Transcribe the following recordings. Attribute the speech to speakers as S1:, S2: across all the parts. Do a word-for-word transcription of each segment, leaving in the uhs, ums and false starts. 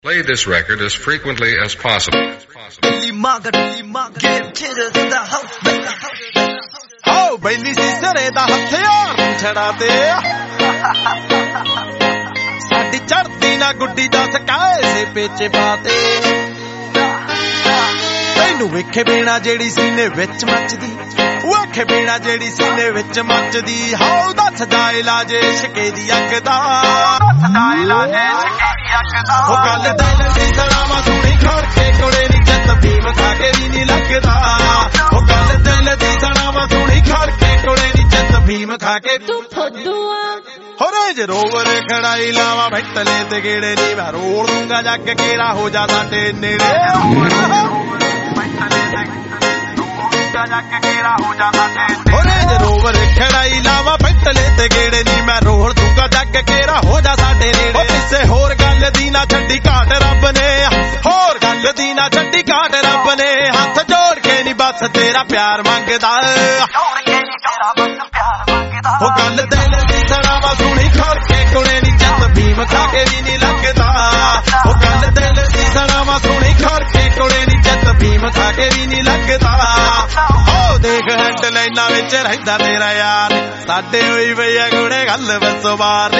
S1: Play this record as frequently as possible.
S2: Oh, belli si sare da ਹਥਿਆਰ ਛੜਾ ਤੇ ਸਾਡੀ ਚੜਦੀ ਨਾ ਗੁੱਡੀ ਦਾ ਸਕਾਏ ਸੇ ਪੇਚੇ ਪਾਤੇ ਤੈਨੂੰ ਵੇਖੇ ਬਿਨਾ ਜਿਹੜੀ ਸੀਨੇ ਵਿੱਚ ਮੱਚਦੀ ਵੇਖੇ ਬਿਨਾ ਜਿਹੜੀ ਸੀਨੇ ਵਿੱਚ ਮੱਚਦੀ ਹਾਉ ਦੱਸ ਦਾ ਇਲਾਜ ਇਸ਼ਕੇ ਦੀ ਅੱਗ ਦਾ ਦੱਸਦਾ ਇਲਾਜ ਇਸ਼ਕੇ ਦੀ ਅੱਗ ਦਾ ਉਹ ਗੱਲ ਦਿਲ ਦੀ ਸਲਾਮਾ ਸੁਣੀ ਖੜ ਕੇ ਕੋਲੇ ਨਹੀਂ ਜੱਤ ਭੀਮ ਖਾ ਕੇ ਵੀ ਨਹੀਂ ਲੱਗਦਾ ਉਹ ਗੱਲ ਦਿਲ ਦੀ ਸਲਾਮਾ ਸੁਣੀ ਖੜ ਕੇ ਕੋਲੇ ਨਹੀਂ ਜੱਤ ਭੀਮ ਖਾ ਕੇ
S3: ਤੂੰ ਫੁੱਦੂਆ
S2: ਹੋਰੇ ਜੇ ਰੋਵਰ ਖੜਾਈ ਲਾਵਾ ਭੈਟਲੇ ਤੇ ਗੇੜੇ ਨਹੀਂ ਮੈਂ ਰੋੜ ਦੂੰਗਾ ਜੱਗ ਕੇਰਾ ਹੋ ਜਾ ਸਾਡੇ ਨੇੜੇ ਹੋਰੇ ਜੇ ਰੋਵਰ ਖੜਾਈ ਲਾਵਾ ਭੈਟਲੇ ਤੇ ਗੇੜੇ ਨਹੀਂ ਮੈਂ ਰੋੜ ਦੂੰਗਾ ਜੱਗ ਕੇਰਾ ਹੋ ਜਾ ਸਾਡੇ ਨੇੜੇ ਕਿਸੇ ਹੋਰ ਗੱਲ ਦੀ ਨਾ ਛੱਡੀ ਘਾਟ ਰੱਬ ਨੇ ਹੋਰ ਗੱਲ ਦੀ ਨਾ ਛੱਡੀ ਘਾਟ ਰੱਬ ਨੇ ਹੱਥ ਜੋੜ ਕੇ ਨਹੀਂ ਬਸ ਤੇਰਾ ਪਿਆਰ ਮੰਗਦਾ ਉਹ ਗੱਲ ਦਿਲ ਦੀ ਸੜਾਵਾ ਸੁਣੀ ਖੜ ਕੇ ਕੋਲੇ ਨਹੀਂ ਜੱਤ ਭੀਮ ਖਾ ਕੇ ਵੀ ਨਹੀਂ ਲੱਗਦਾ ਉਹ ਗੱਲ ਦਿਲ ਦੀ ਸੜਾਵਾ ਸੁਣੀ ਖੜ ਕੇ ਕੋਲੇ ਨਹੀਂ ਜੱਤ ਭੀਮ ਖਾ ਕੇ ਵੀ ਨਹੀਂ ਲੱਗਦਾ ਹੋ ਦੇਖ ਹੈਡ ਲਾਈਨਾਂ ਵਿੱਚ ਰਹਿੰਦਾ ਤੇਰਾ ਯਾਰ ਸਾਡੇ ਹੋਈ ਪਈਆ ਕੋਲੇ ਗੱਲ ਬਸੋ ਬਾਹਰ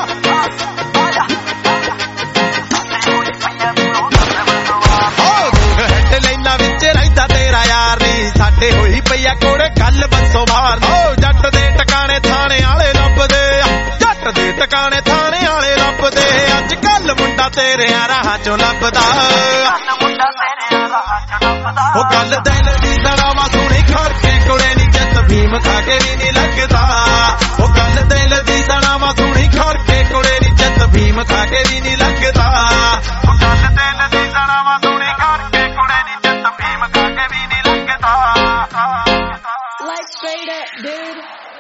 S2: ਹੋ ਦੇਖ ਹੈਡ ਲਾਈਨਾਂ ਵਿੱਚ ਰਹਿੰਦਾ ਤੇਰਾ ਯਾਰ ਨੀ ਸਾਡੇ ਹੋਈ ਪਈਆ ਕੋਲੇ ਗੱਲ ਬਸੋ ਬਾਹਰ ਹੋ ਜੱਟ ਦੇ ਟਿਕਾਣੇ ਥਾਣੇ ਵਾਲੇ ਲੱਭਦੇ ਜੱਟ ਦੇ ਟਿਕਾਣੇ ਥਾਣੇ ਵਾਲੇ ਲੱਭਦੇ ਅੱਜ ਕੱਲ ਮੁੰਡਾ ਤੇਰੇ ਰਾਹਾਂ ਚੋਂ ਲੱਭਦਾ ਉਹ ਗੱਲ ਦਿਲ ਦੀ ਸੜਾਵਾ ਸੁਣੀ ਖੜ ਕੇ ਕੋਲੇ ਨਹੀਂ ਜੱਤ ਭੀਮ ਖਾ ਕੇ ਵੀ ਨਹੀਂ ਲੱਗਦਾ ਉਹ ਗੱਲ ਦਿਲ ਦੀ ਸੜਾਵਾ ਸੁਣੀ ਖੜ ਕੇ ਕੋਲੇ ਨਹੀਂ ਜੱਤ ਭੀਮ ਖਾ ਕੇ ਵੀ ਨਹੀਂ ਲੱਗਦਾ ਉਹ ਗੱਲ ਦਿਲ ਦੀ ਸੜਾਵਾ ਸੁਣੀ ਖੜ ਕੇ ਕੋਲੇ ਨਹੀਂ ਜੱਤ ਭੀਮ ਖਾ ਕੇ ਵੀ ਨਹੀਂ ਲੱਗਦਾ
S3: like straight up dude